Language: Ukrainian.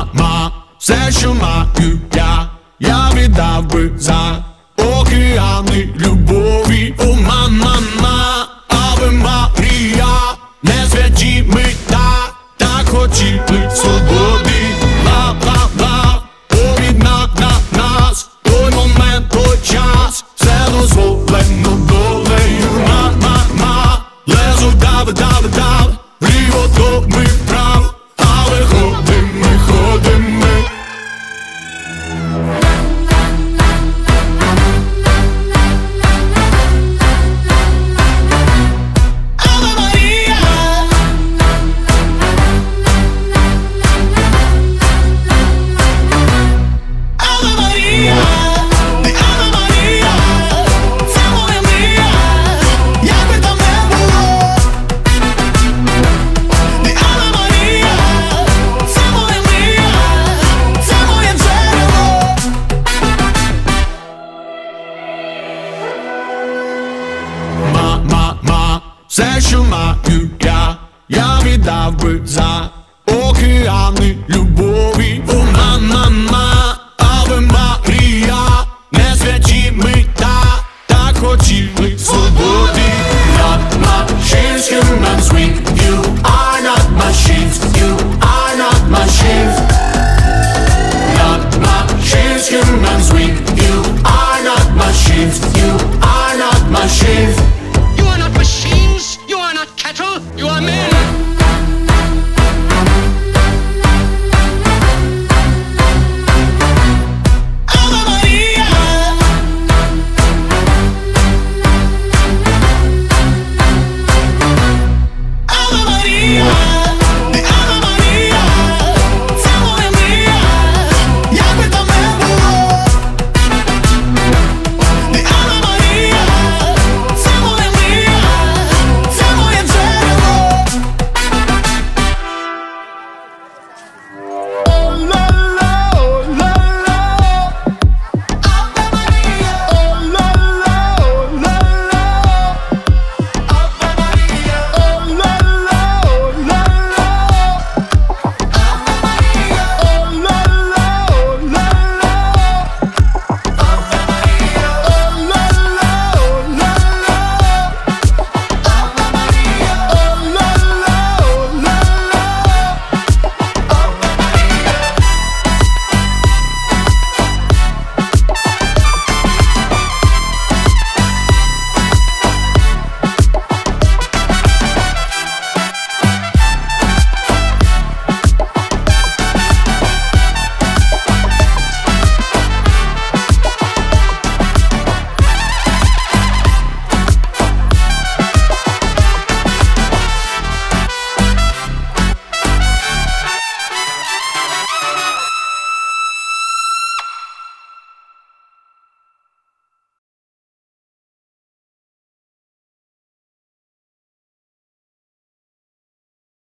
все, що маю я віддав би за океани любові. О, мама, Аве Марія, не святі ми так хотіли свободи. Бла-бла-бла, повіднак на нас, той момент, той час, все дозволено долею. Лезо дави, вліво то ми вправо, але ходимо. Все, що маю я віддав би за океани любові.